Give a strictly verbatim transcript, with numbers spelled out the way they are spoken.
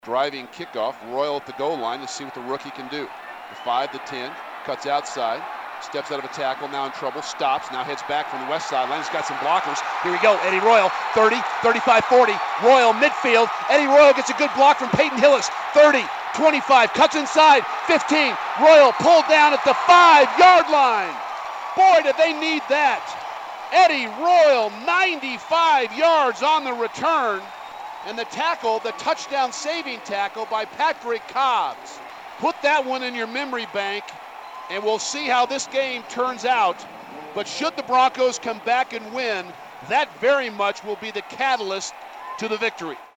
Driving kickoff, Royal at the goal line to see what the rookie can do. The five, the ten, cuts outside, steps out of a tackle, now in trouble, stops, now heads back from the west sideline. He's got some blockers. Here we go, Eddie Royal, thirty, thirty-five, forty. Royal midfield. Eddie Royal gets a good block from Peyton Hillis. thirty, twenty-five, cuts inside, fifteen. Royal pulled down at the five-yard line. Boy, did they need that. Eddie Royal, ninety-five yards on the return. And the tackle, the touchdown saving tackle by Patrick Cobbs. Put that one in your memory bank, and we'll see how this game turns out. But should the Broncos come back and win, that very much will be the catalyst to the victory.